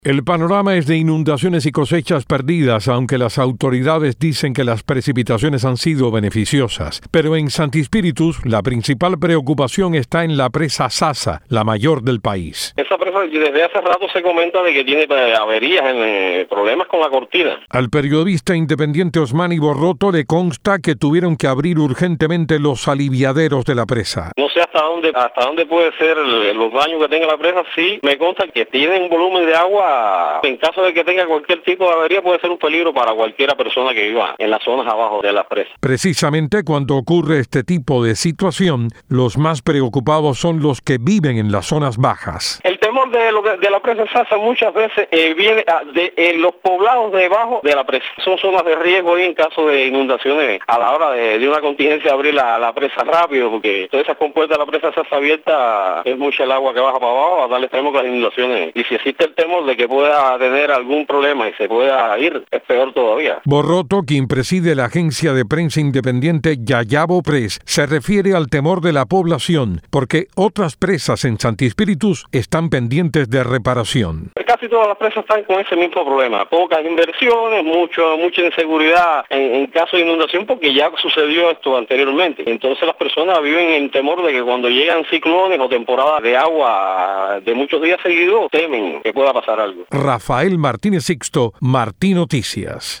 El panorama es de inundaciones y cosechas perdidas, aunque las autoridades dicen que las precipitaciones han sido beneficiosas. Pero en Santi Spíritus, la principal preocupación está en la presa Sasa, la mayor del país. Esa presa desde hace rato se comenta de que tiene averías, problemas con la cortina. Al periodista independiente Osmani Borroto le consta que tuvieron que abrir urgentemente los aliviaderos de la presa. No sé hasta dónde puede ser los daños que tenga la presa. Sí, me consta que tiene un volumen de agua. En caso de que tenga cualquier tipo de avería, puede ser un peligro para cualquiera persona que viva en las zonas abajo de la presa. Precisamente cuando ocurre este tipo de situación, los más preocupados son los que viven en las zonas bajas. El temor de la presa Sasa muchas veces viene de los poblados debajo de la presa. Son zonas de riesgo y en caso de inundaciones a la hora de una contingencia abrir la presa rápido, porque todas esas compuertas de la presa Sasa abierta es mucha el agua que baja para abajo a darle extremo con las inundaciones. Y si existe el temor de que pueda tener algún problema y se pueda ir, es peor todavía. Borroto, quien preside la agencia de prensa independiente Yayabo Press, se refiere al temor de la población, porque otras presas en Santi Spíritus están pendientes de reparación. Casi todas las presas están con ese mismo problema, pocas inversiones, mucha inseguridad en caso de inundación, porque ya sucedió esto anteriormente. Entonces las personas viven en temor de que cuando llegan ciclones o temporadas de agua de muchos días seguidos, temen que pueda pasar algo. Rafael Martínez Sixto, Martí Noticias.